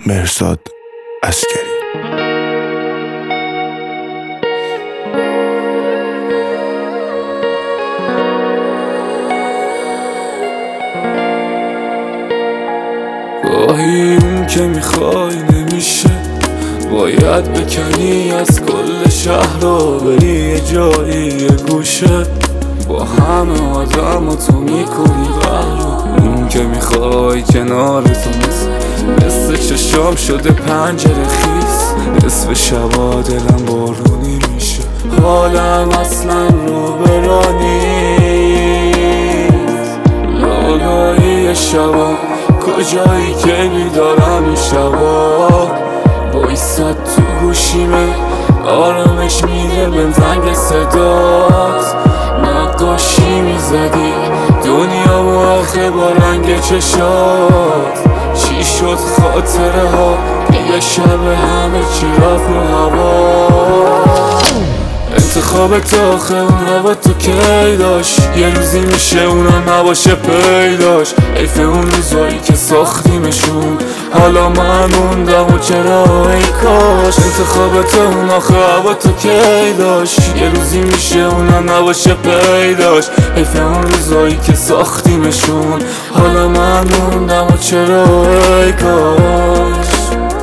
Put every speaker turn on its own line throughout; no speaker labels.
مهرزاد عسکری.
گاهی اون که میخوای نمیشه، باید بکنی از کل شهر رو بری یه جایی یه گوشه، با همه آدم و تو میکنی قهر. اون که میخوای کنار تو مثل چشام شده پنجره خیس، نصف شبا دلم بارونی میشه، حالم اصلا رو برانی لالایی شبا. کجایی که بیدارم این شبا، بایستد تو گوشیمه آرامش میده بهم زنگ صدات. نقاشی میزدی دنیا و آخه با رنگ چشات، چی شد خاطره ها یه شب همه چی رفت رو هوا. انتخابت آخه اون هوا تو کی داشت، یه روزی میشه اونا نباشه پیداش. حیف اون روزایی که ساختیمشون، حالا من موندم و چرا ای کاش. انتخابت اون آخه هوا تو کی داشت، یه روزی میشه اونا نباشه پیداش. حیف اون روزایی که ساختیمشون، حالا من موندم و چرا ای کاش.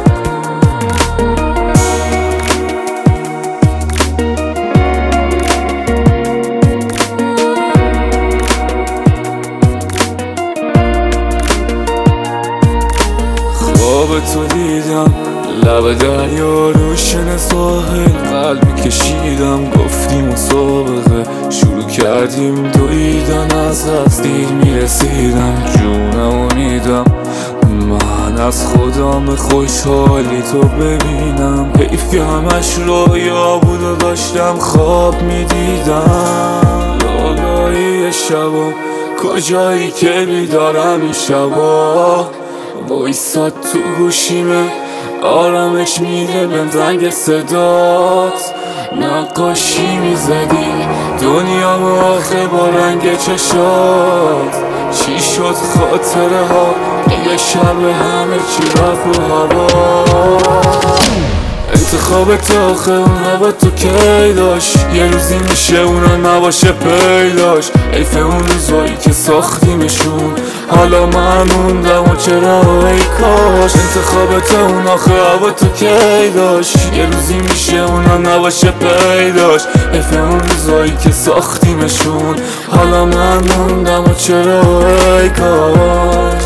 خواب تو دیدم لب دریا روشن ساحل، قلبی کشیدم گفتیم مسابقه شروع کردیم دویدن، از دیر میرسیدم جونم و میدم. من از خودم خوشحالی تو ببینم، حیف که همش رویا بود و داشتم خواب میدیدم. لالایی شبا کجایی که بیدارم این شبا، بایستاد تو گوشیمه آرامش میده بهم زنگ صدات. نقاشی میزدی دنیا و آخه با رنگ چشات، چی شد خاطره ها یه شب همه چی رفت رو هوا. انتخابت آخه اون هوا تو کی داشت، یه روزی میشه اونا نباشه پیداش. حیف اون روزایی که ساختیمشون، حالا من موندم و چرا ای کاش. انتخابت اون آخه هوا تو کی داشت، یه روزی میشه اونا نباشه پیداش. حیف اون روزایی که ساختیمشون، حالا من موندم و چرا ای کاش.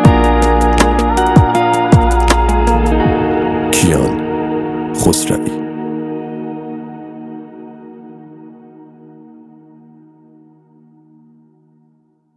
کیان خسروی.